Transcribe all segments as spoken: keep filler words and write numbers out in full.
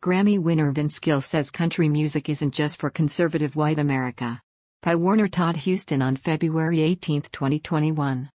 Grammy winner Vince Gill says country music isn't just for conservative white America. By Warner Todd Huston on February eighteenth, twenty twenty-one.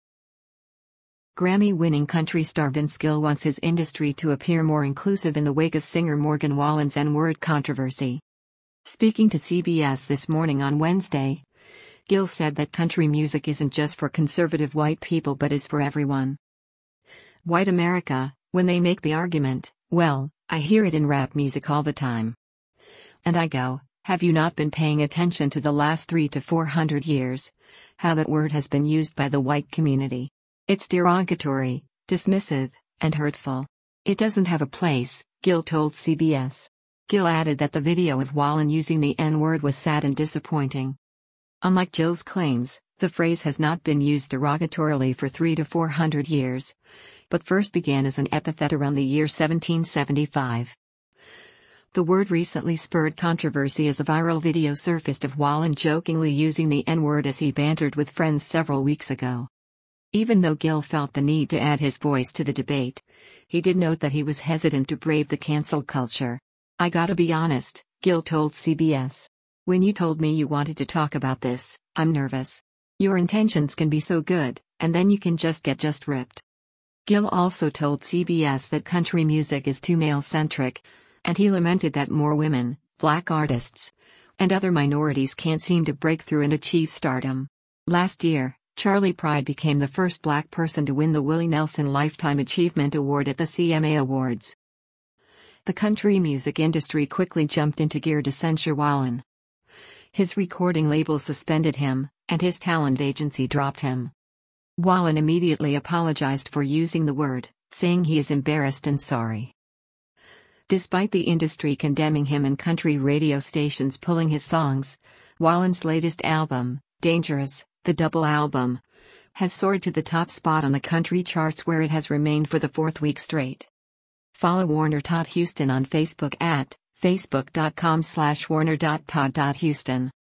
Grammy-winning country star Vince Gill wants his industry to appear more inclusive in the wake of singer Morgan Wallen's N-word controversy. Speaking to C B S This Morning on Wednesday, Gill said that country music isn't just for conservative white people but is for everyone. White America, when they make the argument, well, I hear it in rap music all the time. And I go, have you not been paying attention to the last three to four hundred years? How that word has been used by the white community. It's derogatory, dismissive, and hurtful. It doesn't have a place, Gill told C B S. Gill added that the video of Wallen using the N-word was sad and disappointing. Unlike Gill's claims, the phrase has not been used derogatorily for three to four hundred years, but first began as an epithet around the year seventeen seventy-five. The word recently spurred controversy as a viral video surfaced of Wallen jokingly using the N-word as he bantered with friends several weeks ago. Even though Gill felt the need to add his voice to the debate, he did note that he was hesitant to brave the cancel culture. I gotta be honest, Gill told C B S. When you told me you wanted to talk about this, I'm nervous. Your intentions can be so good, and then you can just get just ripped. Gill also told C B S that country music is too male-centric, and he lamented that more women, black artists, and other minorities can't seem to break through and achieve stardom. Last year, Charley Pride became the first black person to win the Willie Nelson Lifetime Achievement Award at the C M A Awards. The country music industry quickly jumped into gear to censure Wallen. His recording label suspended him, and his talent agency dropped him. Wallen immediately apologized for using the word, saying he is embarrassed and sorry. Despite the industry condemning him and country radio stations pulling his songs, Wallen's latest album, Dangerous, the double album, has soared to the top spot on the country charts where it has remained for the fourth week straight. Follow Warner Todd Huston on Facebook at facebook dot com slash warner dot todd dot huston.